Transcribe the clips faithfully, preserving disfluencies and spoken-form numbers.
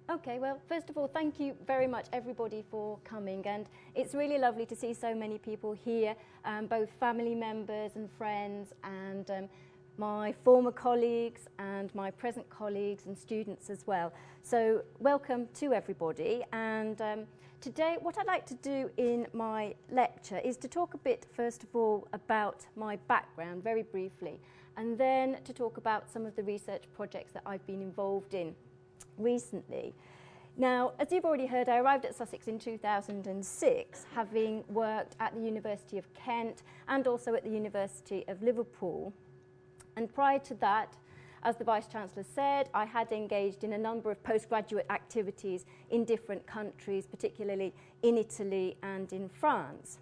Okay, well, first of all, thank you very much, everybody, for coming. And it's really lovely to see so many people here, um, both family members and friends, and um, my former colleagues and my present colleagues and students as well. So welcome to everybody. And um, today, what I'd like to do in my lecture is to talk a bit, first of all, about my background, very briefly, and then to talk about some of the research projects that I've been involved in recently. Now, as you've already heard, I arrived at Sussex in two thousand six, having worked at the University of Kent and also at the University of Liverpool. And prior to that, as the Vice-Chancellor said, I had engaged in a number of postgraduate activities in different countries, particularly in Italy and in France.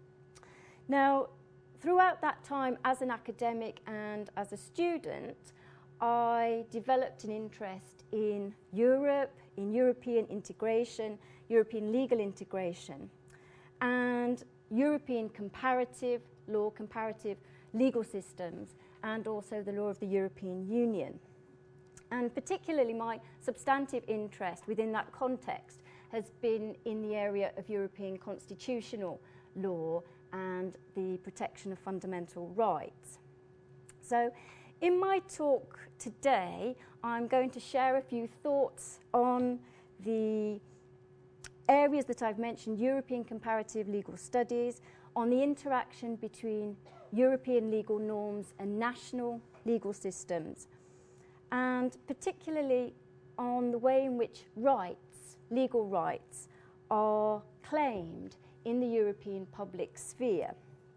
Now, throughout that time as an academic and as a student, I developed an interest in Europe, in European integration, European legal integration, and European comparative law, comparative legal systems, and also the law of the European Union. And particularly my substantive interest within that context has been in the area of European constitutional law and the protection of fundamental rights. So, in my talk today, I'm going to share a few thoughts on the areas that I've mentioned: European comparative legal studies, on the interaction between European legal norms and national legal systems, and particularly on the way in which rights, legal rights, are claimed in the European public sphere,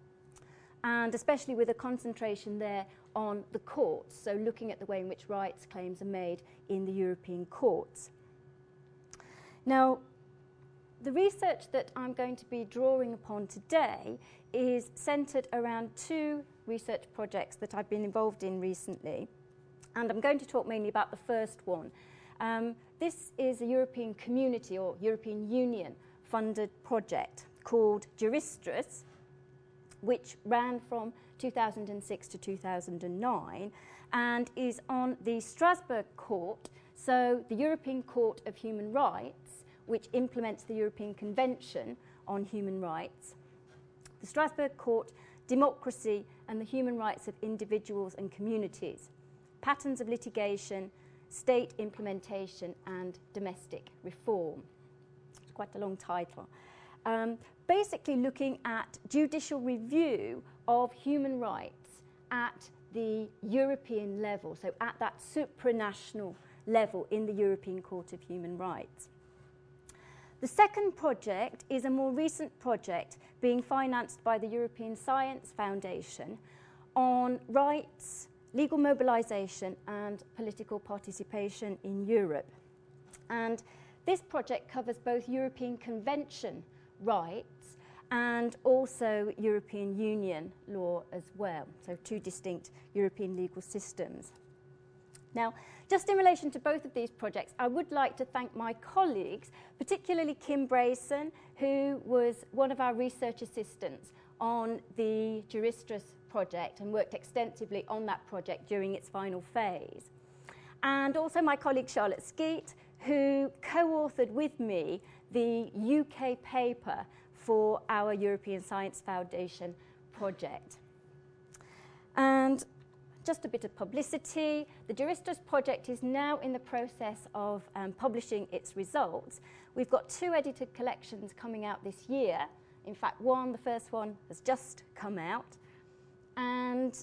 and especially with a concentration there on the courts, so looking at the way in which rights claims are made in the European courts. Now, the research that I'm going to be drawing upon today is centred around two research projects that I've been involved in recently, and I'm going to talk mainly about the first one. Um, this is a European Community or European Union funded project called Juristres, which ran from two thousand six to two thousand nine and is on the Strasbourg Court, so the European Court of Human Rights, which implements the European Convention on Human Rights, the Strasbourg Court, Democracy and the Human Rights of Individuals and Communities, Patterns of Litigation, State Implementation and Domestic Reform. It's quite a long title. Um, basically looking at judicial review of human rights at the European level, so at that supranational level in the European Court of Human Rights. The second project is a more recent project being financed by the European Science Foundation on rights, legal mobilisation and political participation in Europe. And this project covers both European Convention rights and also European Union law as well, so two distinct European legal systems. Now, just in relation to both of these projects, I would like to thank my colleagues, particularly Kim Brayson, who was one of our research assistants on the Juristres project and worked extensively on that project during its final phase. And also my colleague Charlotte Skeet, who co-authored with me the U K paper for our European Science Foundation project. And just a bit of publicity, the Juristres project is now in the process of um, publishing its results. We've got two edited collections coming out this year. In fact, one, the first one, has just come out. And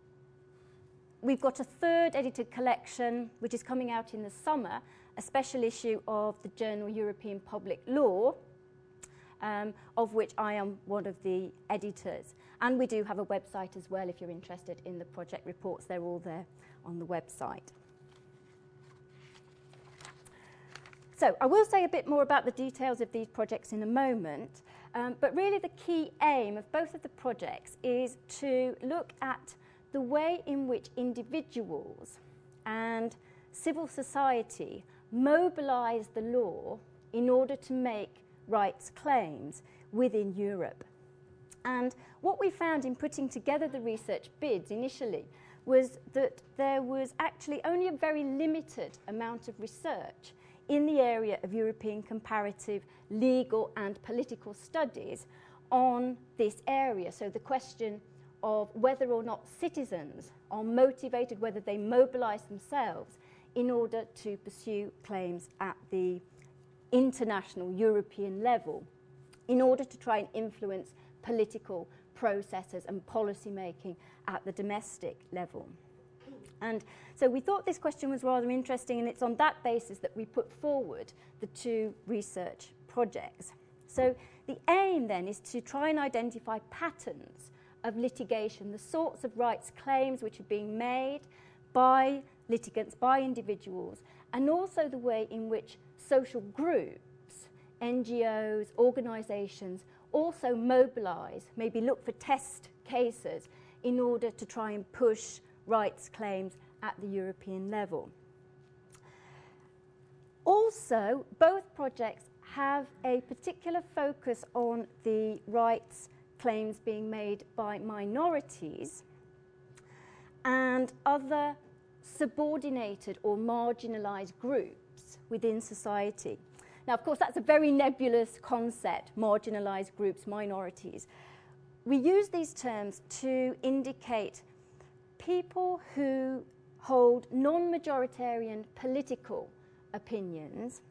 we've got a third edited collection, which is coming out in the summer, a special issue of the journal European Public Law, um, of which I am one of the editors. And we do have a website as well if you're interested in the project reports. They're all there on the website. So I will say a bit more about the details of these projects in a moment, um, but really the key aim of both of the projects is to look at the way in which individuals and civil society mobilise the law in order to make rights claims within Europe. And what we found in putting together the research bids initially was that there was actually only a very limited amount of research in the area of European comparative legal and political studies on this area. So the question of whether or not citizens are motivated, whether they mobilise themselves in order to pursue claims at the international European level, in order to try and influence political processes and policy making at the domestic level. And so we thought this question was rather interesting, and it's on that basis that we put forward the two research projects. So the aim then is to try and identify patterns of litigation, the sorts of rights claims which are being made by litigants, by individuals, and also the way in which social groups, N G Os, organisations also mobilise, maybe look for test cases in order to try and push rights claims at the European level. Also, both projects have a particular focus on the rights claims being made by minorities and other subordinated or marginalised groups within society. Now, of course, that's a very nebulous concept, marginalised groups, minorities. We use these terms to indicate people who hold non-majoritarian political opinions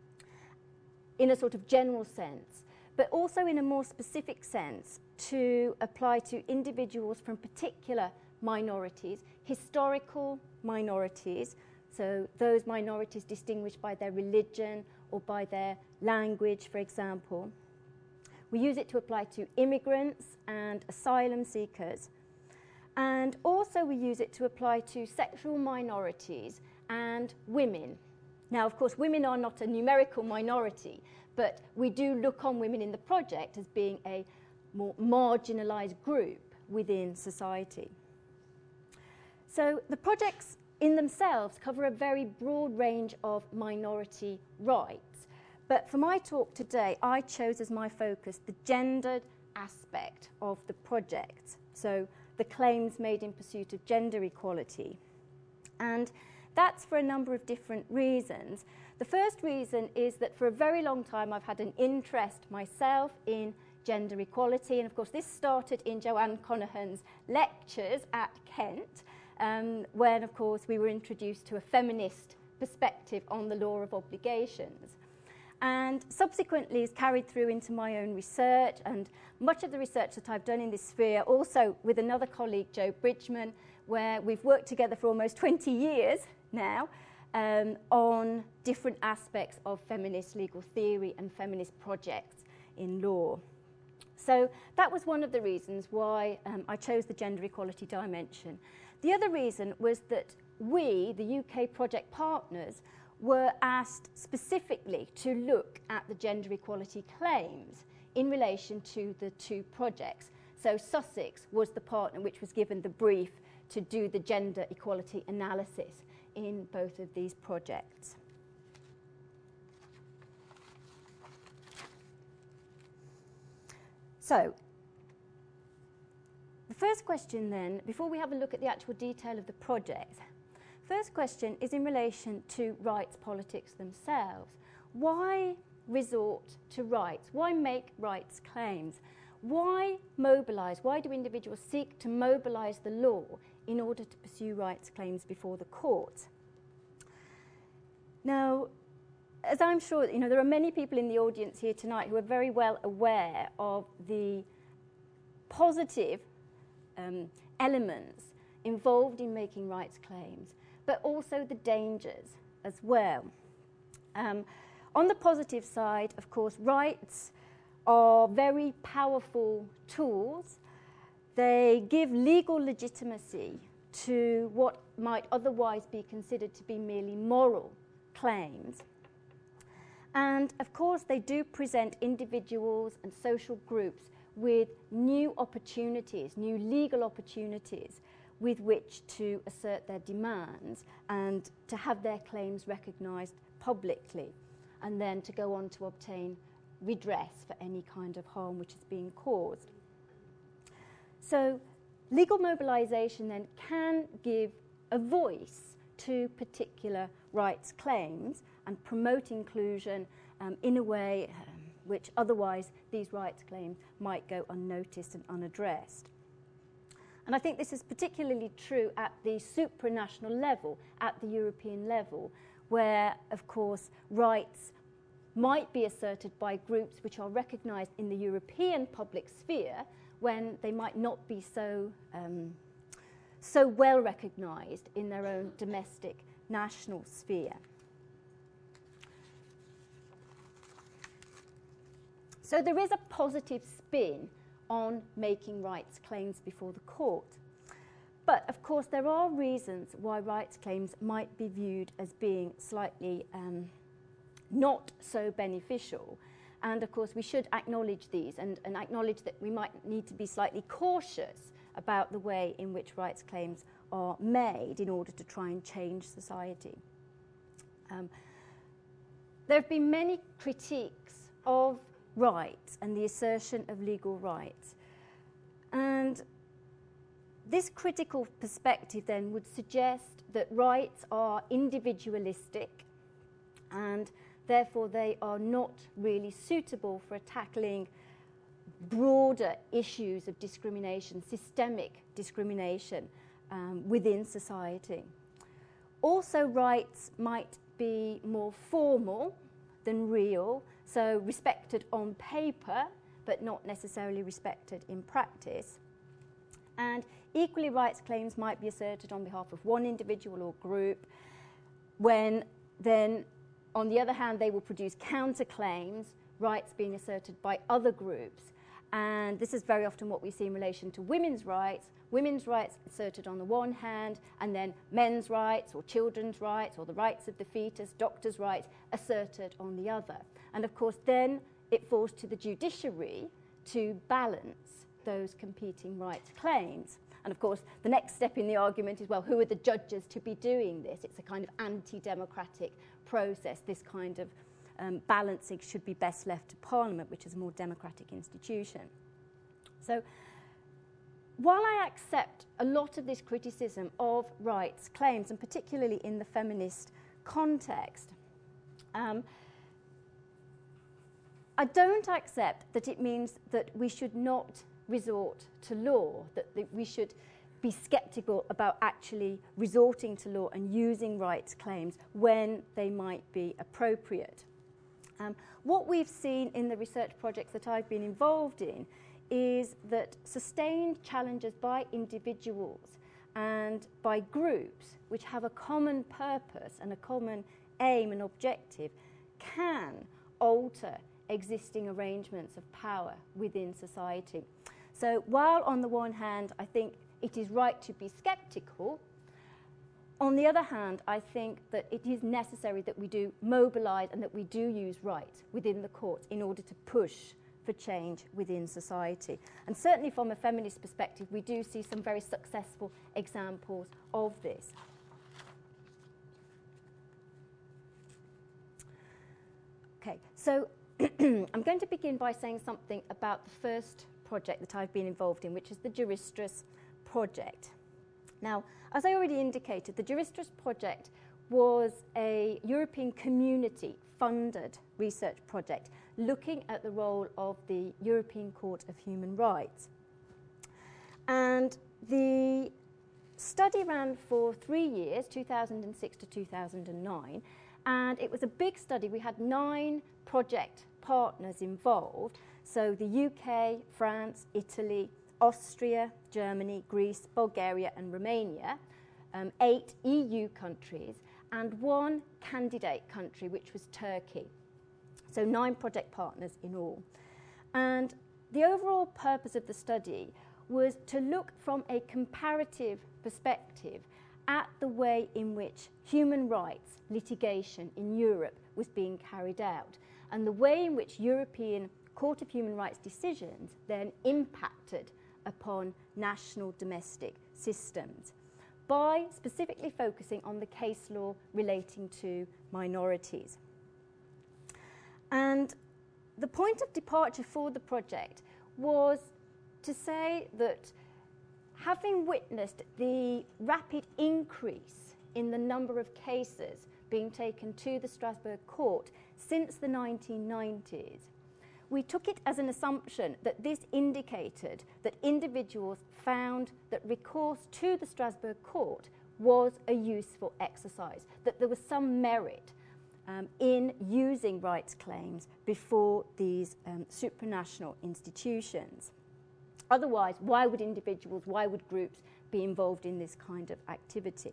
in a sort of general sense, but also in a more specific sense to apply to individuals from particular minorities, historical minorities, so those minorities distinguished by their religion or by their language, for example. We use it to apply to immigrants and asylum seekers. And also we use it to apply to sexual minorities and women. Now, of course, women are not a numerical minority, but we do look on women in the project as being a more marginalised group within society. So the projects in themselves cover a very broad range of minority rights. But for my talk today, I chose as my focus the gendered aspect of the project. So the claims made in pursuit of gender equality. And that's for a number of different reasons. The first reason is that for a very long time I've had an interest myself in gender equality, and of course this started in Joanne Conahan's lectures at Kent, um, when of course we were introduced to a feminist perspective on the law of obligations. And subsequently is carried through into my own research, and much of the research that I've done in this sphere, also with another colleague, Joe Bridgman, where we've worked together for almost twenty years now um, on different aspects of feminist legal theory and feminist projects in law. So that was one of the reasons why um, I chose the gender equality dimension. The other reason was that we, the U K project partners, were asked specifically to look at the gender equality claims in relation to the two projects. So Sussex was the partner which was given the brief to do the gender equality analysis in both of these projects. So, the first question then, before we have a look at the actual detail of the project, first question is in relation to rights politics themselves. Why resort to rights? Why make rights claims? Why mobilise? Why do individuals seek to mobilise the law in order to pursue rights claims before the court? Now, as I'm sure, you know, there are many people in the audience here tonight who are very well aware of the positive um, elements involved in making rights claims, but also the dangers as well. Um, on the positive side, of course, rights are very powerful tools. They give legal legitimacy to what might otherwise be considered to be merely moral claims. And of course, they do present individuals and social groups with new opportunities, new legal opportunities with which to assert their demands and to have their claims recognised publicly, and then to go on to obtain redress for any kind of harm which is being caused. So legal mobilisation then can give a voice to particular rights claims and promote inclusion um, in a way um, which otherwise these rights claims might go unnoticed and unaddressed. And I think this is particularly true at the supranational level, at the European level, where, of course, rights might be asserted by groups which are recognised in the European public sphere when they might not be so, um, so well recognised in their own domestic national sphere. So there is a positive spin on making rights claims before the court. But, of course, there are reasons why rights claims might be viewed as being slightly um, not so beneficial. And, of course, we should acknowledge these and, and acknowledge that we might need to be slightly cautious about the way in which rights claims are made in order to try and change society. Um, there have been many critiques of rights and the assertion of legal rights. And this critical perspective then would suggest that rights are individualistic and therefore they are not really suitable for tackling broader issues of discrimination, systemic discrimination um, within society. Also, rights might be more formal than real, so respected on paper, but not necessarily respected in practice. And equally, rights claims might be asserted on behalf of one individual or group, when then, on the other hand, they will produce counterclaims, rights being asserted by other groups. And this is very often what we see in relation to women's rights. Women's rights asserted on the one hand, and then men's rights or children's rights or the rights of the fetus, doctors' rights, asserted on the other. And of course, then it falls to the judiciary to balance those competing rights claims. And of course, the next step in the argument is, well, who are the judges to be doing this? It's a kind of anti-democratic process. This kind of um, balancing should be best left to Parliament, which is a more democratic institution. So, while I accept a lot of this criticism of rights claims, and particularly in the feminist context, um, I don't accept that it means that we should not resort to law, that, that we should be sceptical about actually resorting to law and using rights claims when they might be appropriate. Um, what we've seen in the research projects that I've been involved in is that sustained challenges by individuals and by groups which have a common purpose and a common aim and objective can alter existing arrangements of power within society. So while on the one hand I think it is right to be sceptical, on the other hand I think that it is necessary that we do mobilise and that we do use rights within the courts in order to push for change within society. And certainly from a feminist perspective we do see some very successful examples of this. Okay, so I'm going to begin by saying something about the first project that I've been involved in, which is the Juristres project. Now, as I already indicated, the Juristres project was a European community funded research project looking at the role of the European Court of Human Rights. And the study ran for three years, two thousand six to two thousand nine, and it was a big study. We had nine project partners involved, so the U K, France, Italy, Austria, Germany, Greece, Bulgaria and Romania, um, eight E U countries, and one candidate country, which was Turkey. So nine project partners in all. And the overall purpose of the study was to look from a comparative perspective at the way in which human rights litigation in Europe was being carried out, and the way in which European Court of Human Rights decisions then impacted upon national domestic systems, by specifically focusing on the case law relating to minorities. And the point of departure for the project was to say that having witnessed the rapid increase in the number of cases being taken to the Strasbourg court since the nineteen nineties, we took it as an assumption that this indicated that individuals found that recourse to the Strasbourg court was a useful exercise, that there was some merit um, in using rights claims before these um, supranational institutions. Otherwise, why would individuals, why would groups be involved in this kind of activity?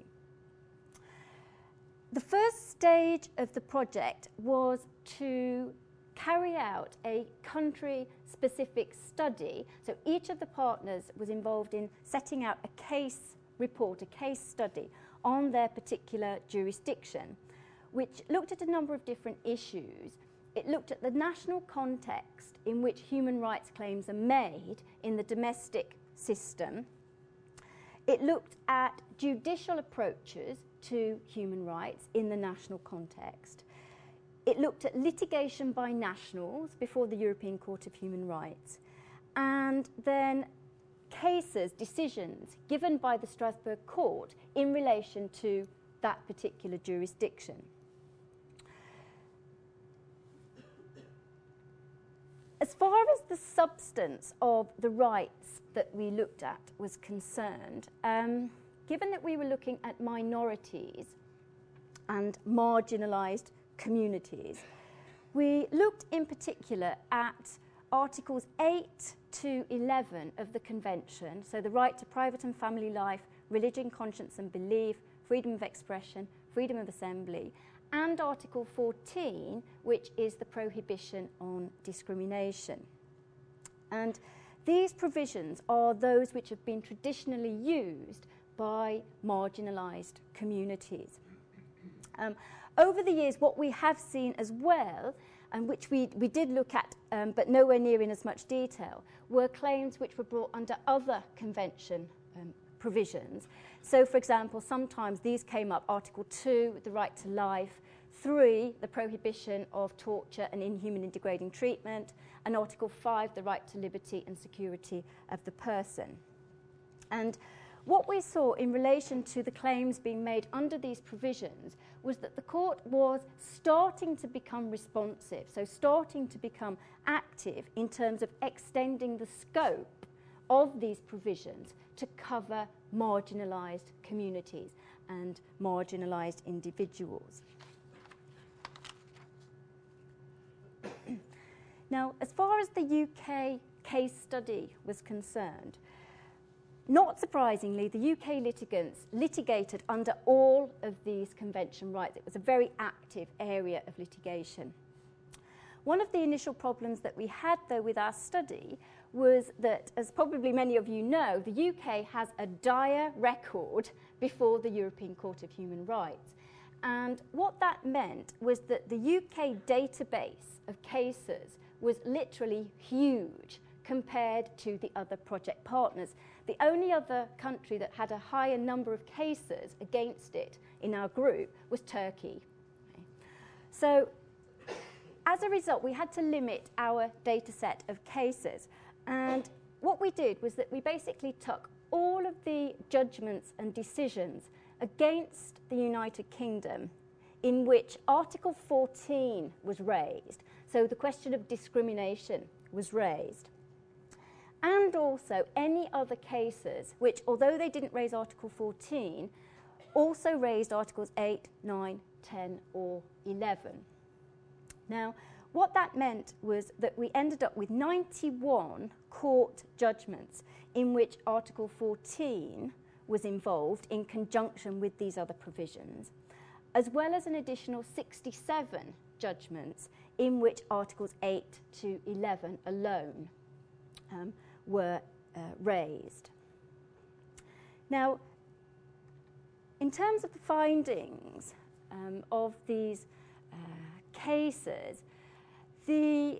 The first stage of the project was to carry out a country-specific study. So each of the partners was involved in setting out a case report, a case study on their particular jurisdiction, which looked at a number of different issues. It looked at the national context in which human rights claims are made in the domestic system. It looked at judicial approaches to human rights in the national context. It looked at litigation by nationals before the European Court of Human Rights, and then cases, decisions given by the Strasbourg court in relation to that particular jurisdiction. As far as the substance of the rights that we looked at was concerned, um, given that we were looking at minorities and marginalised communities, we looked in particular at Articles eight to eleven of the Convention, so the right to private and family life, religion, conscience and belief, freedom of expression, freedom of assembly, and Article fourteen, which is the prohibition on discrimination. And these provisions are those which have been traditionally used by marginalised communities. Um, over the years, what we have seen as well, and which we, we did look at, um, but nowhere near in as much detail, were claims which were brought under other convention um, provisions. So, for example, sometimes these came up, Article two, the right to life, three, the prohibition of torture and inhuman and degrading treatment, and Article five, the right to liberty and security of the person. And what we saw in relation to the claims being made under these provisions was that the court was starting to become responsive, so starting to become active in terms of extending the scope of these provisions to cover marginalised communities and marginalised individuals. Now, as far as the U K case study was concerned, not surprisingly, the U K litigants litigated under all of these convention rights. It was a very active area of litigation. One of the initial problems that we had, though, with our study was that, as probably many of you know, the U K has a dire record before the European Court of Human Rights. And what that meant was that the U K database of cases was literally huge compared to the other project partners. The only other country that had a higher number of cases against it in our group was Turkey. Okay. So, as a result, we had to limit our data set of cases. And what we did was that we basically took all of the judgments and decisions against the United Kingdom in which Article fourteen was raised. So the question of discrimination was raised. And also any other cases which, although they didn't raise Article fourteen, also raised Articles eight, nine, ten or eleven. Now, what that meant was that we ended up with ninety-one court judgments in which Article fourteen was involved in conjunction with these other provisions, as well as an additional sixty-seven judgments in which Articles eight to eleven alone um, were uh, raised. Now, in terms of the findings um, of these uh, cases, the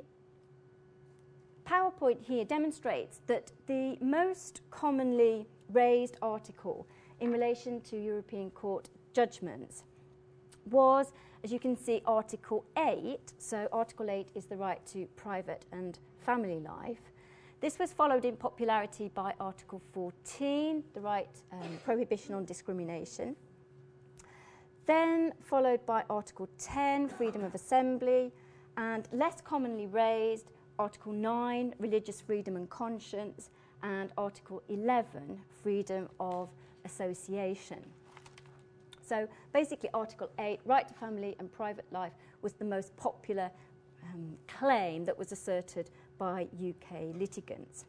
PowerPoint here demonstrates that the most commonly raised article in relation to European Court judgments was, as you can see, Article eight. So Article eight is the right to private and family life. This was followed in popularity by Article fourteen, the right um, prohibition on discrimination. Then followed by Article ten, freedom of assembly, and less commonly raised, Article nine, religious freedom and conscience, and Article eleven, freedom of association. So basically Article eight, right to family and private life, was the most popular um, claim that was asserted by U K litigants.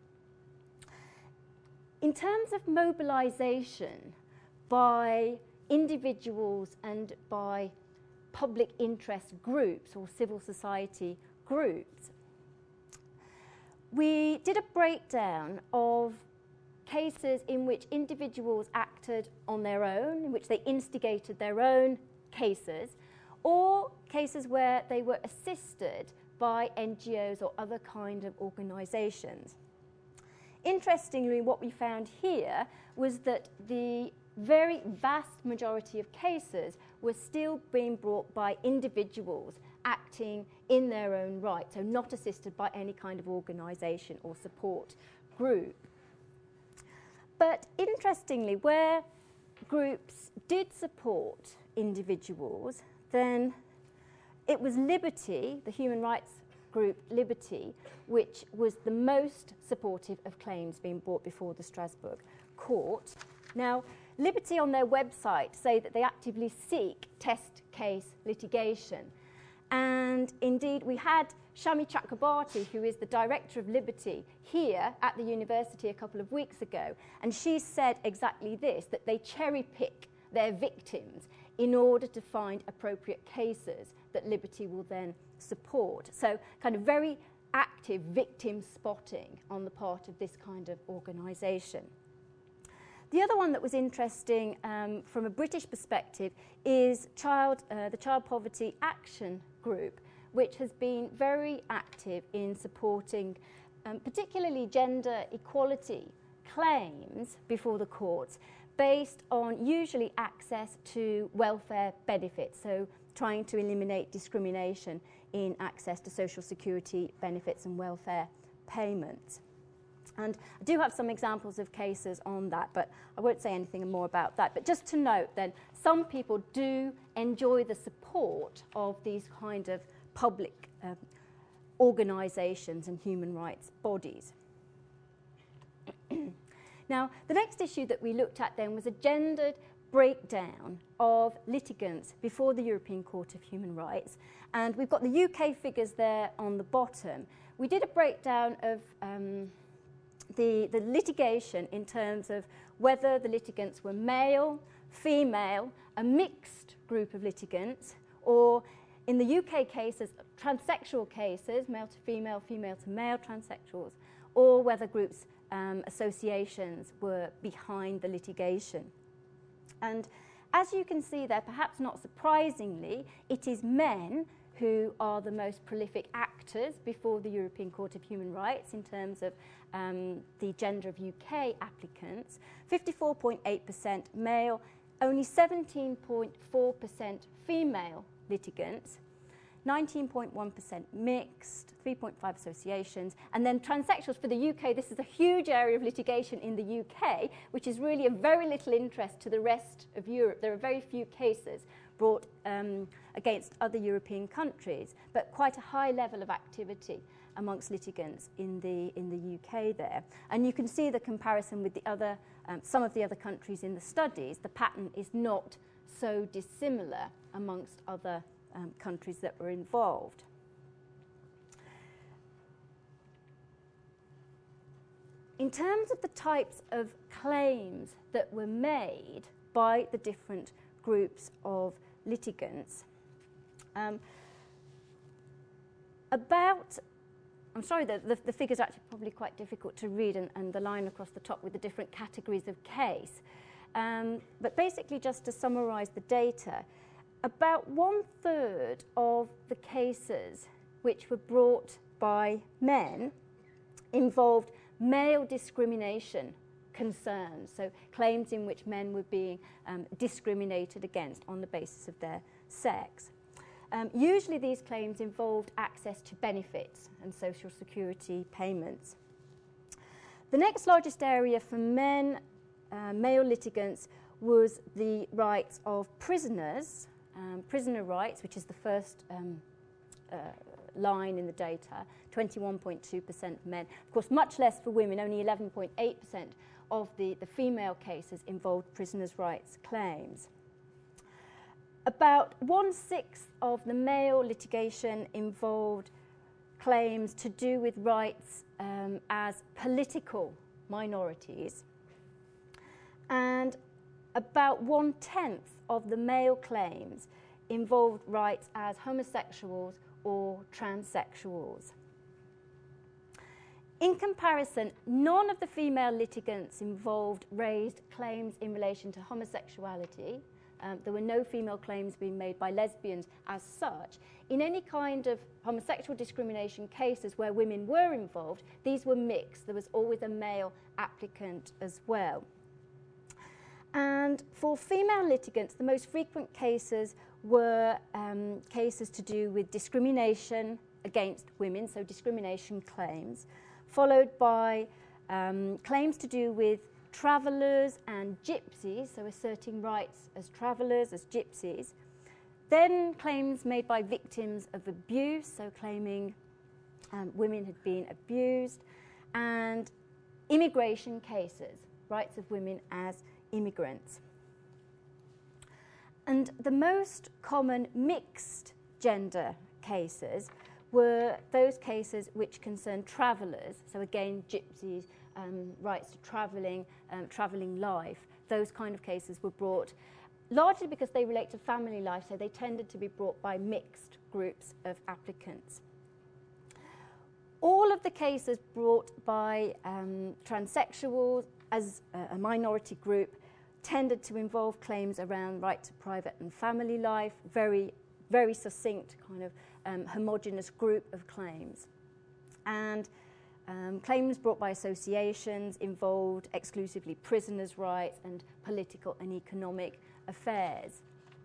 In terms of mobilisation by individuals and by public interest groups or civil society groups, we did a breakdown of cases in which individuals acted on their own, in which they instigated their own cases, or cases where they were assisted by N G Os or other kind of organisations. Interestingly, what we found here was that the very vast majority of cases were still being brought by individuals acting in their own right, so not assisted by any kind of organisation or support group. But interestingly, where groups did support individuals, then it was Liberty, the human rights group Liberty, which was the most supportive of claims being brought before the Strasbourg court. Now, Liberty on their website say that they actively seek test case litigation. And indeed, we had Shami Chakrabarti, who is the director of Liberty, here at the university a couple of weeks ago. And she said exactly this, that they cherry pick their victims in order to find appropriate cases that Liberty will then support. So kind of very active victim spotting on the part of this kind of organisation. The other one that was interesting um, from a British perspective is child, uh, the Child Poverty Action Group, which has been very active in supporting um, particularly gender equality claims before the courts based on usually access to welfare benefits, so trying to eliminate discrimination in access to social security benefits and welfare payments. And I do have some examples of cases on that, but I won't say anything more about that. But just to note then, some people do enjoy the support of these kind of public um, organisations and human rights bodies. Now, the next issue that we looked at then was a gendered breakdown of litigants before the European Court of Human Rights. And we've got the U K figures there on the bottom. We did a breakdown of um, The, the litigation in terms of whether the litigants were male, female, a mixed group of litigants, or in the U K cases, transsexual cases, male to female, female to male transsexuals, or whether groups, um, associations were behind the litigation. And as you can see there, perhaps not surprisingly, it is men who are the most prolific actors before the European Court of Human Rights in terms of um, the gender of U K applicants. fifty-four point eight percent male, only seventeen point four percent female litigants, nineteen point one percent mixed, three point five associations, and then transsexuals for the U K. This is a huge area of litigation in the U K, which is really of very little interest to the rest of Europe. There are very few cases brought um, against other European countries, but quite a high level of activity amongst litigants in the, in the U K there. And you can see the comparison with the other, um, some of the other countries in the studies. The pattern is not so dissimilar amongst other um, countries that were involved. In terms of the types of claims that were made by the different groups of litigants, um, about, I'm sorry, the, the, the figures are actually probably quite difficult to read, and, and the line across the top with the different categories of case. Um, but basically, just to summarise the data, about one third of the cases which were brought by men involved male discrimination concerns, so claims in which men were being um, discriminated against on the basis of their sex. Um, usually these claims involved access to benefits and social security payments. The next largest area for men, uh, male litigants, was the rights of prisoners, um, prisoner rights, which is the first um, uh, line in the data, twenty-one point two percent for men. Of course, much less for women, only eleven point eight percent of the, the female cases involved prisoners' rights claims. About one-sixth of the male litigation involved claims to do with rights um, as political minorities, and about one-tenth of the male claims involved rights as homosexuals or transsexuals. In comparison, none of the female litigants involved raised claims in relation to homosexuality. Um, there were no female claims being made by lesbians as such. In any kind of homosexual discrimination cases where women were involved, these were mixed. There was always a male applicant as well. And for female litigants, the most frequent cases were um, cases to do with discrimination against women, so discrimination claims, followed by um, claims to do with travellers and gypsies, so asserting rights as travellers, as gypsies. Then claims made by victims of abuse, so claiming um, women had been abused, and immigration cases, rights of women as immigrants. And the most common mixed gender cases were those cases which concerned travellers, so again gypsies, um, rights to travelling, um, travelling life. Those kind of cases were brought largely because they relate to family life, so they tended to be brought by mixed groups of applicants. All of the cases brought by um, transsexuals as a, a minority group tended to involve claims around right to private and family life, very, very succinct kind of um, homogenous group of claims. And um, claims brought by associations involved exclusively prisoners' rights and political and economic affairs.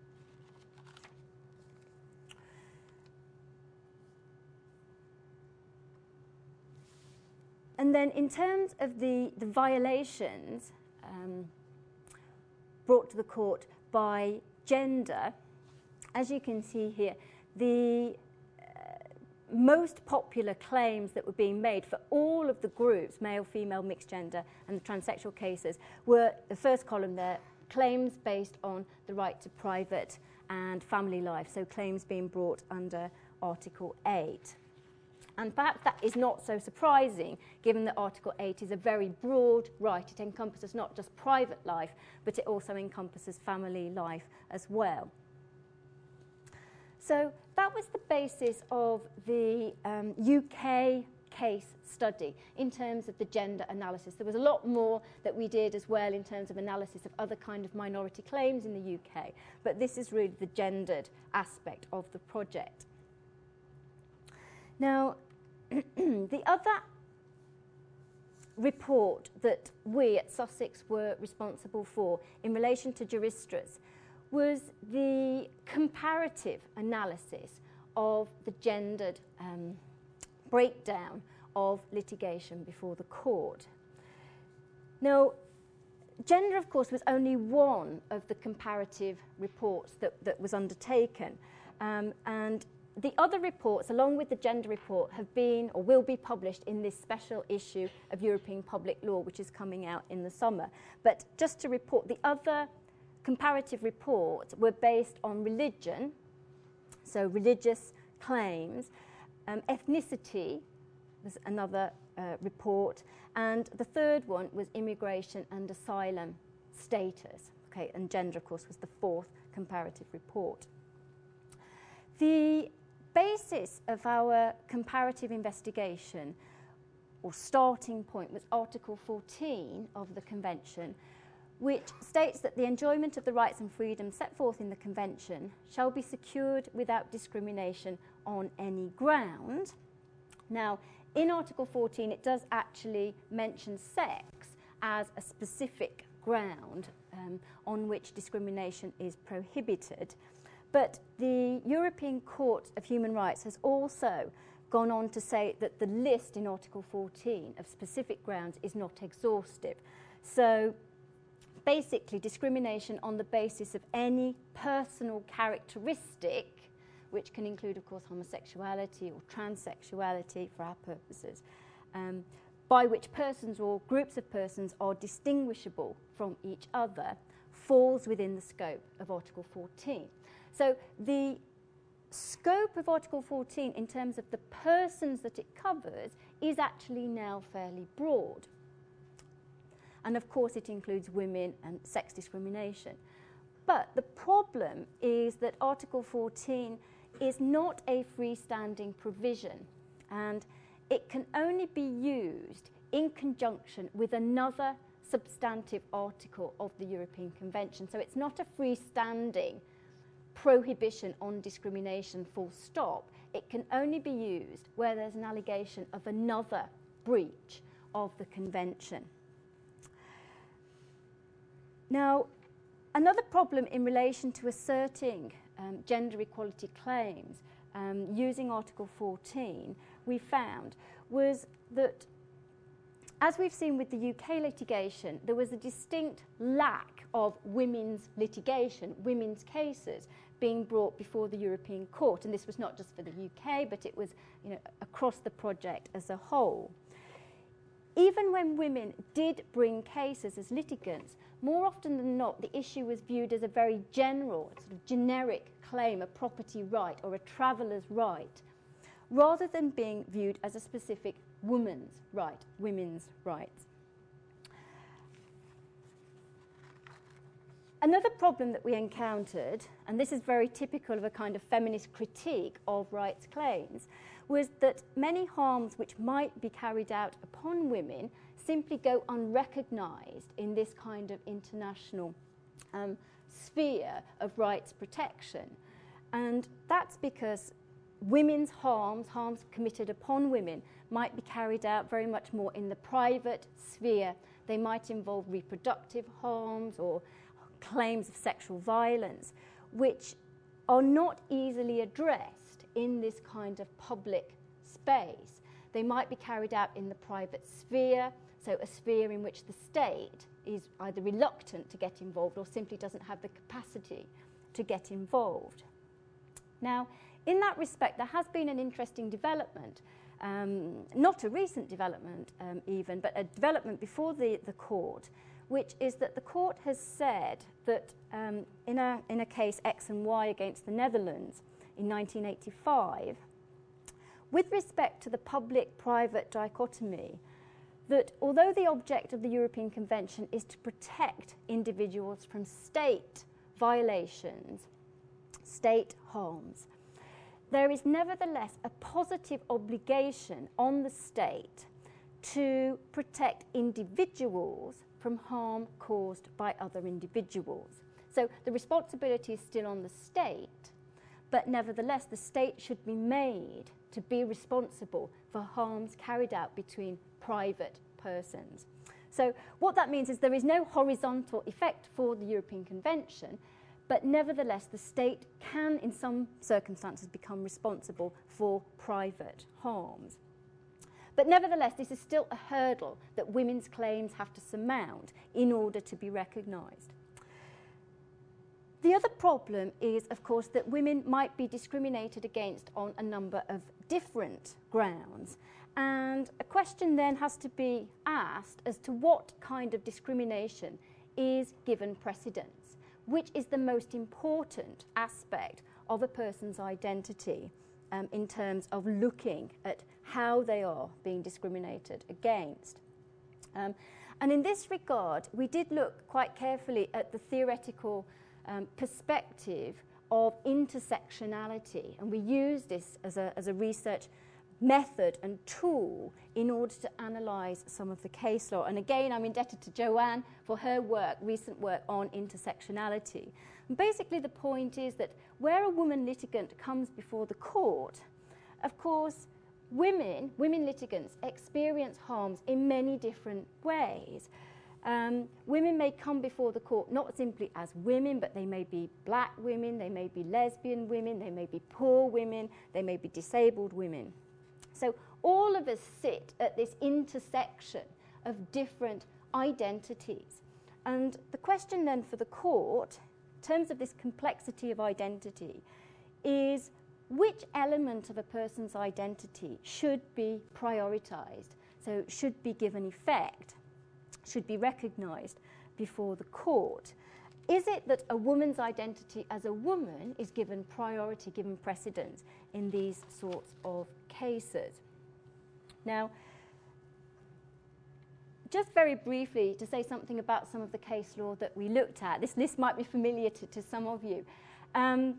And then in terms of the, the violations um, brought to the court by gender, as you can see here, the uh, most popular claims that were being made for all of the groups, male, female, mixed gender, and the transsexual cases, were, the first column there, claims based on the right to private and family life, so claims being brought under Article eight. And perhaps that is not so surprising, given that Article eight is a very broad right. It encompasses not just private life, but it also encompasses family life as well. So that was the basis of the um, U K case study in terms of the gender analysis. There was a lot more that we did as well in terms of analysis of other kind of minority claims in the U K, but this is really the gendered aspect of the project. Now, the other report that we at Sussex were responsible for in relation to Juristas was the comparative analysis of the gendered um, breakdown of litigation before the court. Now, gender, of course, was only one of the comparative reports that, that was undertaken, um, and the other reports, along with the gender report, have been or will be published in this special issue of European Public Law, which is coming out in the summer. But just to report, the other comparative reports were based on religion, so religious claims. Um, ethnicity was another uh, report, and the third one was immigration and asylum status. Okay, and gender, of course, was the fourth comparative report. The basis of our comparative investigation, or starting point, was Article fourteen of the Convention, which states that the enjoyment of the rights and freedoms set forth in the Convention shall be secured without discrimination on any ground. Now, in Article fourteen, it does actually mention sex as a specific ground um, on which discrimination is prohibited. But the European Court of Human Rights has also gone on to say that the list in Article fourteen of specific grounds is not exhaustive. So basically, discrimination on the basis of any personal characteristic, which can include, of course, homosexuality or transsexuality for our purposes, um, by which persons or groups of persons are distinguishable from each other, falls within the scope of Article fourteen. So the scope of Article fourteen in terms of the persons that it covers is actually now fairly broad. And of course it includes women and sex discrimination. But the problem is that Article fourteen is not a freestanding provision, and it can only be used in conjunction with another substantive article of the European Convention. So it's not a freestanding prohibition on discrimination, full stop. It can only be used where there's an allegation of another breach of the Convention. Now, another problem in relation to asserting um, gender equality claims um, using Article fourteen, we found, was that, as we've seen with the U K litigation, there was a distinct lack of women's litigation, women's cases being brought before the European Court. And this was not just for the U K, but it was, you know, across the project as a whole. Even when women did bring cases as litigants, more often than not, the issue was viewed as a very general, sort of generic claim, a property right or a traveller's right, rather than being viewed as a specific woman's right, women's rights. Another problem that we encountered, and this is very typical of a kind of feminist critique of rights claims, was that many harms which might be carried out upon women simply go unrecognised in this kind of international um, sphere of rights protection. And that's because women's harms, harms committed upon women, might be carried out very much more in the private sphere. They might involve reproductive harms or claims of sexual violence, which are not easily addressed in this kind of public space. They might be carried out in the private sphere, so a sphere in which the state is either reluctant to get involved or simply doesn't have the capacity to get involved. Now, in that respect, there has been an interesting development, um, not a recent development um, even, but a development before the, the court, which is that the court has said that um, in, a, in a case X and Y against the Netherlands in nineteen eighty-five, with respect to the public-private dichotomy, that although the object of the European Convention is to protect individuals from state violations, state harms, there is nevertheless a positive obligation on the state to protect individuals from harm caused by other individuals. So the responsibility is still on the state, but nevertheless the state should be made to be responsible for harms carried out between private persons. So what that means is there is no horizontal effect for the European Convention, but nevertheless the state can in some circumstances become responsible for private harms. But nevertheless, this is still a hurdle that women's claims have to surmount in order to be recognised. The other problem is, of course, that women might be discriminated against on a number of different grounds. And a question then has to be asked as to what kind of discrimination is given precedence, which is the most important aspect of a person's identity um, in terms of looking at how they are being discriminated against. Um, and in this regard, we did look quite carefully at the theoretical um, perspective of intersectionality, and we used this as a, as a research method and tool in order to analyse some of the case law. And again, I'm indebted to Joanne for her work, recent work on intersectionality. And basically the point is that where a woman litigant comes before the court, of course, women, women litigants experience harms in many different ways. Um, women may come before the court not simply as women, but they may be black women, they may be lesbian women, they may be poor women, they may be disabled women. So all of us sit at this intersection of different identities. And the question then for the court, in terms of this complexity of identity, is which element of a person's identity should be prioritised, so should be given effect, should be recognised before the court. Is it that a woman's identity as a woman is given priority, given precedence in these sorts of cases? Now, just very briefly to say something about some of the case law that we looked at. This list might be familiar to, to some of you. Um,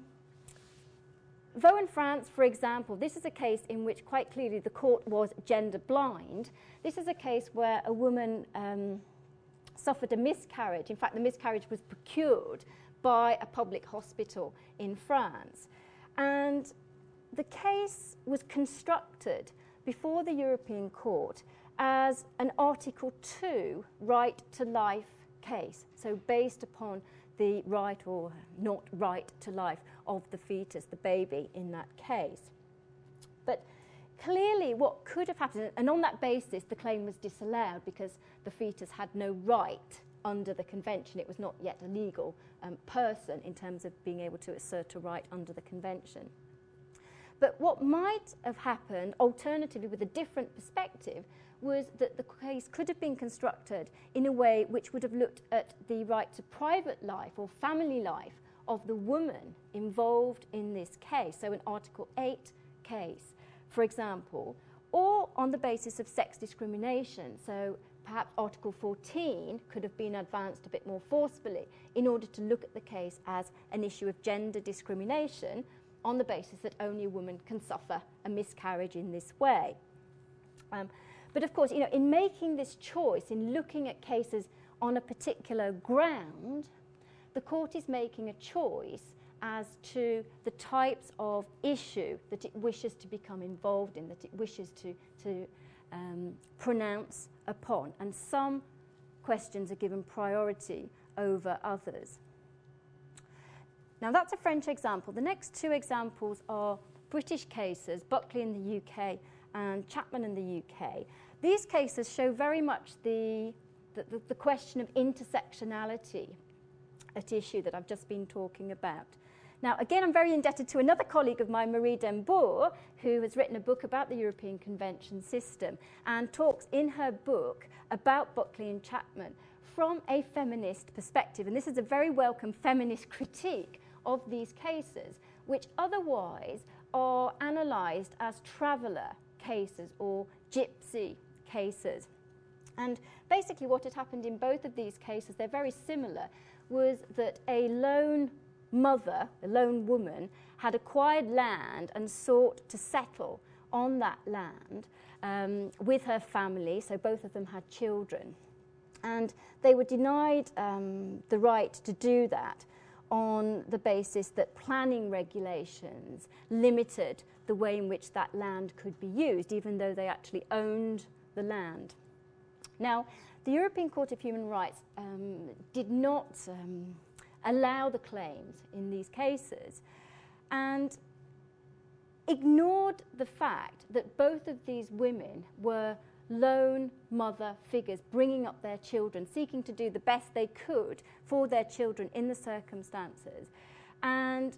Vaux in France, for example, this is a case in which quite clearly the court was gender blind. This is a case where a woman um, suffered a miscarriage. In fact, the miscarriage was procured by a public hospital in France. And the case was constructed before the European Court as an Article two right to life case, so based upon the right or not right to life of the fetus, the baby in that case. But clearly what could have happened, and on that basis the claim was disallowed because the fetus had no right under the convention. It was not yet a legal um, person in terms of being able to assert a right under the convention. But what might have happened, alternatively with a different perspective, was that the case could have been constructed in a way which would have looked at the right to private life or family life of the woman involved in this case, so an Article eight case, for example, or on the basis of sex discrimination. So perhaps Article fourteen could have been advanced a bit more forcefully in order to look at the case as an issue of gender discrimination on the basis that only a woman can suffer a miscarriage in this way. Um, but of course, you know, in making this choice, in looking at cases on a particular ground, the court is making a choice as to the types of issue that it wishes to become involved in, that it wishes to, to um, pronounce upon. And some questions are given priority over others. Now that's a French example. The next two examples are British cases, Buckley in the U K and Chapman in the U K. These cases show very much the, the, the question of intersectionality at issue that I've just been talking about. Now, again, I'm very indebted to another colleague of mine, Marie Dembour, who has written a book about the European Convention system and talks in her book about Buckley and Chapman from a feminist perspective. And this is a very welcome feminist critique of these cases, which otherwise are analysed as traveller cases or gypsy cases. And basically what had happened in both of these cases, they're very similar, was that a lone mother, a lone woman, had acquired land and sought to settle on that land um, with her family, so both of them had children. And they were denied um, the right to do that on the basis that planning regulations limited the way in which that land could be used, even though they actually owned the land. Now, the European Court of Human Rights um, did not um, allow the claims in these cases and ignored the fact that both of these women were lone mother figures bringing up their children, seeking to do the best they could for their children in the circumstances. And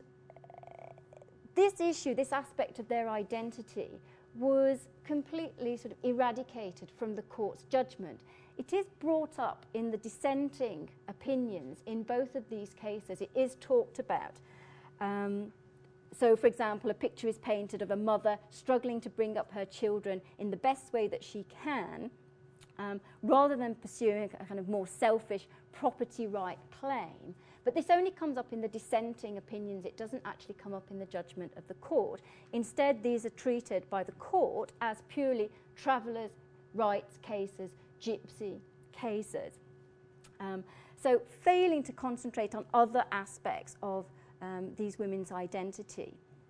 this issue, this aspect of their identity, was completely sort of eradicated from the court's judgment. It is brought up in the dissenting opinions in both of these cases. It is talked about. Um, So, for example, a picture is painted of a mother struggling to bring up her children in the best way that she can, um, rather than pursuing a kind of more selfish property right claim. But this only comes up in the dissenting opinions. It doesn't actually come up in the judgment of the court. Instead, these are treated by the court as purely travellers' rights cases, gypsy cases. Um, so, failing to concentrate on other aspects of Um, these women's identity.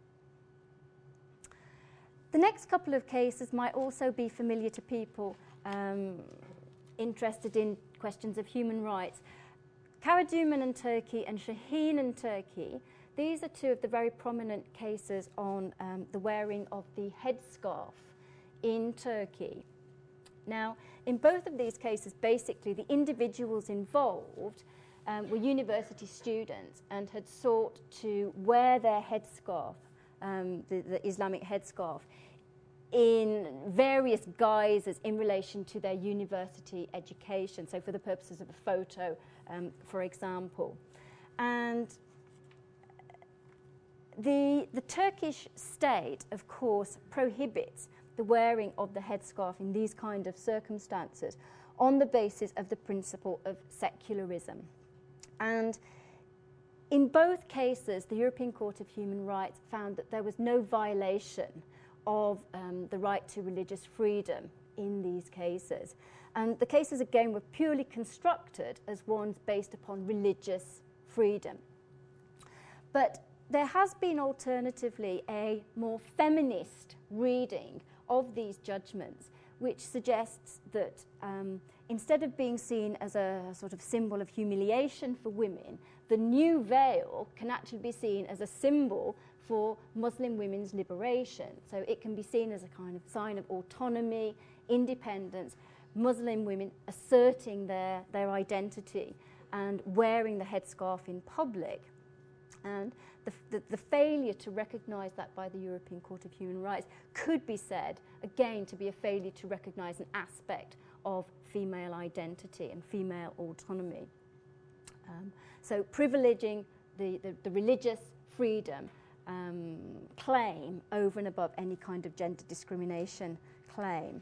The next couple of cases might also be familiar to people um, interested in questions of human rights. Karaduman in Turkey and Shaheen in Turkey, these are two of the very prominent cases on um, the wearing of the headscarf in Turkey. Now, in both of these cases, basically, the individuals involved um, were university students and had sought to wear their headscarf, um, the, the Islamic headscarf, in various guises in relation to their university education, so for the purposes of a photo, um, for example. And the, the Turkish state, of course, prohibits the wearing of the headscarf in these kind of circumstances on the basis of the principle of secularism. And in both cases, the European Court of Human Rights found that there was no violation of um, the right to religious freedom in these cases. And the cases, again, were purely constructed as ones based upon religious freedom. But there has been alternatively a more feminist reading of these judgments, which suggests that um, instead of being seen as a sort of symbol of humiliation for women, the new veil can actually be seen as a symbol for Muslim women's liberation. So it can be seen as a kind of sign of autonomy, independence, Muslim women asserting their, their identity and wearing the headscarf in public. And the, the, the failure to recognise that by the European Court of Human Rights could be said, again, to be a failure to recognise an aspect of female identity and female autonomy. Um, so privileging the, the, the religious freedom um, claim over and above any kind of gender discrimination claim.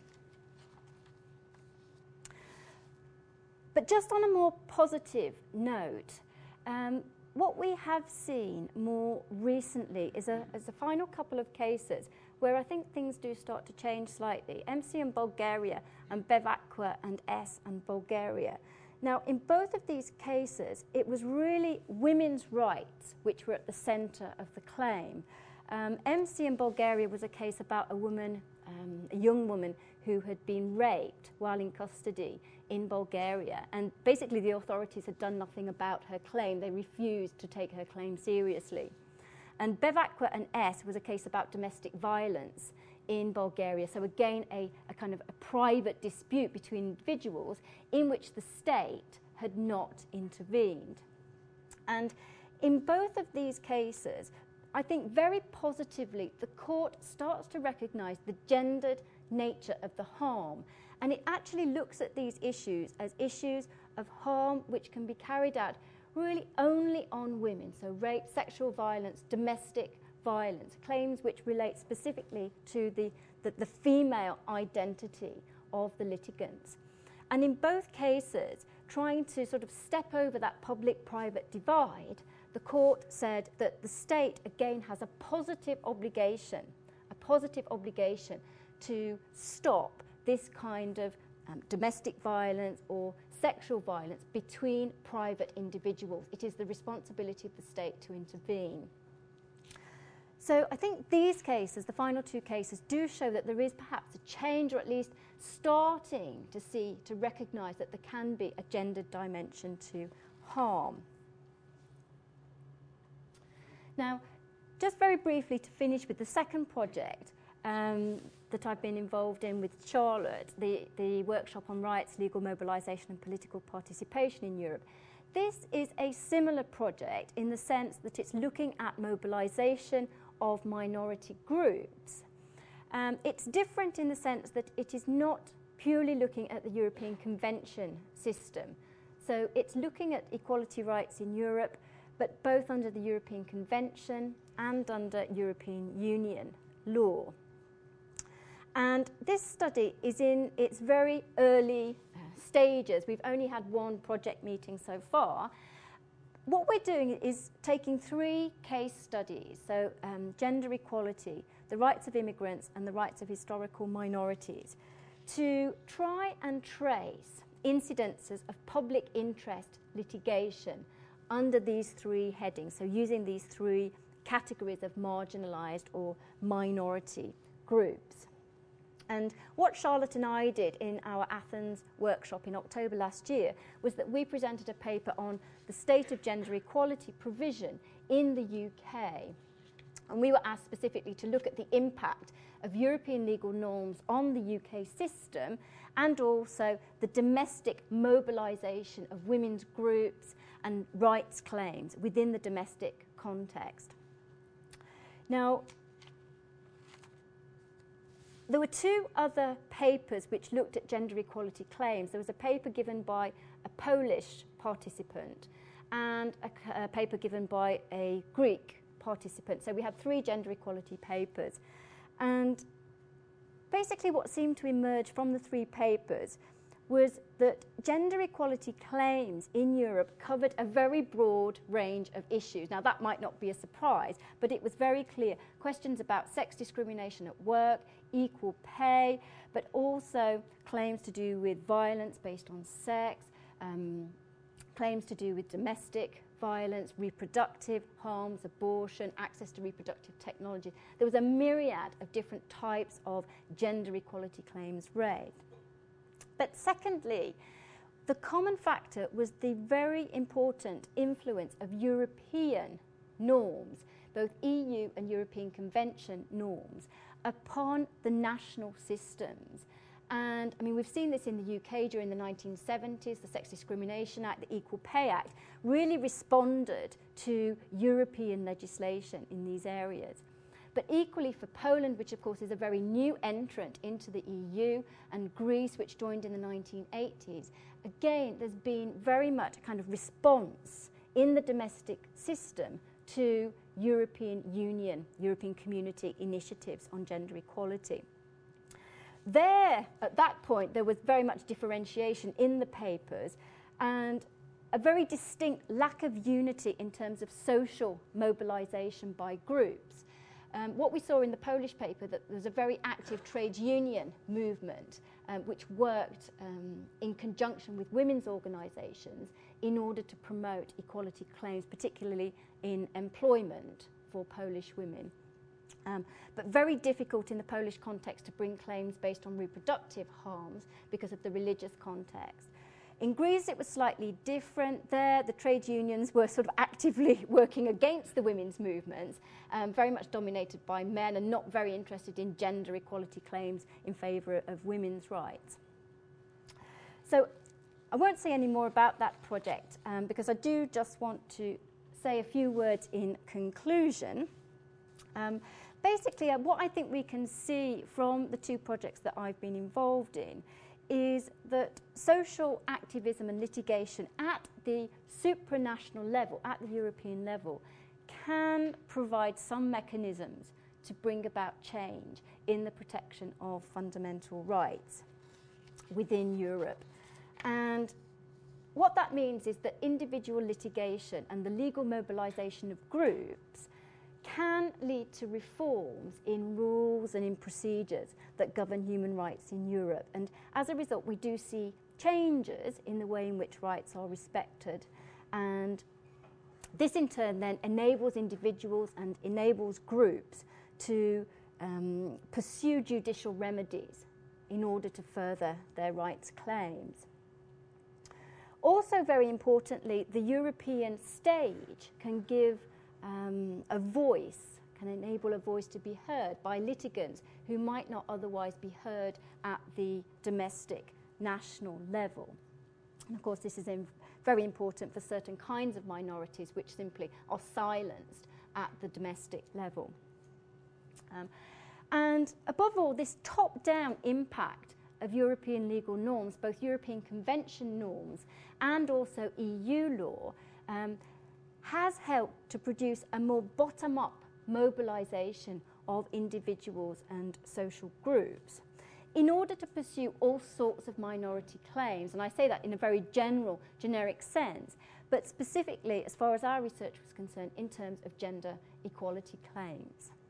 But just on a more positive note, um, what we have seen more recently is a, is a final couple of cases where I think things do start to change slightly. M C and Bulgaria and Bevacqua and S and Bulgaria. Now, in both of these cases, it was really women's rights which were at the centre of the claim. Um, M C in Bulgaria was a case about a woman, um, a young woman who had been raped while in custody in Bulgaria. And basically the authorities had done nothing about her claim. They refused to take her claim seriously. And Bevacqua and S was a case about domestic violence in Bulgaria. So again, a, a kind of a private dispute between individuals in which the state had not intervened. And in both of these cases, I think very positively, the court starts to recognise the gendered nature of the harm. And it actually looks at these issues as issues of harm which can be carried out really only on women. So rape, sexual violence, domestic violence, claims which relate specifically to the, the, the female identity of the litigants. And in both cases, trying to sort of step over that public-private divide, the court said that the state, again, has a positive obligation, a positive obligation to stop this kind of um, domestic violence or sexual violence between private individuals. It is the responsibility of the state to intervene. So I think these cases, the final two cases, do show that there is perhaps a change, or at least starting to see, to recognise that there can be a gendered dimension to harm. Now, just very briefly to finish with the second project um, that I've been involved in with Charlotte, the, the workshop on rights, legal mobilisation and political participation in Europe. This is a similar project in the sense that it's looking at mobilisation of minority groups. Um, it's different in the sense that it is not purely looking at the European Convention system. So it's looking at equality rights in Europe, but both under the European Convention and under European Union law. And this study is in its very early stages. We've only had one project meeting so far. What we're doing is taking three case studies, so um, gender equality, the rights of immigrants and the rights of historical minorities, to try and trace incidences of public interest litigation under these three headings, so using these three categories of marginalised or minority groups. And what Charlotte and I did in our Athens workshop in October last year was that we presented a paper on the state of gender equality provision in the U K. And we were asked specifically to look at the impact of European legal norms on the U K system and also the domestic mobilisation of women's groups and rights claims within the domestic context. Now, there were two other papers which looked at gender equality claims. There was a paper given by a Polish participant and a, a paper given by a Greek participant. So we had three gender equality papers. And basically what seemed to emerge from the three papers was that gender equality claims in Europe covered a very broad range of issues. Now, that might not be a surprise, but it was very clear. Questions about sex discrimination at work, equal pay, but also claims to do with violence based on sex, um, claims to do with domestic violence, reproductive harms, abortion, access to reproductive technology. There was a myriad of different types of gender equality claims raised. But secondly, the common factor was the very important influence of European norms, both E U and European Convention norms, upon the national systems. And I mean, we've seen this in the U K during the nineteen seventies, the Sex Discrimination Act, the Equal Pay Act, really responded to European legislation in these areas. But equally for Poland, which of course is a very new entrant into the E U, and Greece, which joined in the nineteen eighties, again, there's been very much a kind of response in the domestic system to European Union, European Community initiatives on gender equality. There, at that point, there was very much differentiation in the papers and a very distinct lack of unity in terms of social mobilisation by groups. Um, what we saw in the Polish paper, that there was a very active trade union movement um, which worked um, in conjunction with women's organisations in order to promote equality claims, particularly in employment for Polish women. Um, but very difficult in the Polish context to bring claims based on reproductive harms because of the religious context. In Greece, it was slightly different. There, the trade unions were sort of actively working against the women's movements, um, very much dominated by men and not very interested in gender equality claims in favour of women's rights. So I won't say any more about that project um, because I do just want to say a few words in conclusion. Um, basically, uh, what I think we can see from the two projects that I've been involved in is that social activism and litigation at the supranational level, at the European level, can provide some mechanisms to bring about change in the protection of fundamental rights within Europe. And what that means is that individual litigation and the legal mobilisation of groups can lead to reforms in rules and in procedures that govern human rights in Europe. And as a result, we do see changes in the way in which rights are respected. And this in turn then enables individuals and enables groups to um, pursue judicial remedies in order to further their rights claims. Also, very importantly, the European stage can give Um, a voice, can enable a voice to be heard by litigants who might not otherwise be heard at the domestic national level. And of course, this is in very important for certain kinds of minorities which simply are silenced at the domestic level. Um, and above all, this top-down impact of European legal norms, both European Convention norms and also E U law, um, has helped to produce a more bottom-up mobilisation of individuals and social groups in order to pursue all sorts of minority claims. And I say that in a very general, generic sense, but specifically, as far as our research was concerned, in terms of gender equality claims.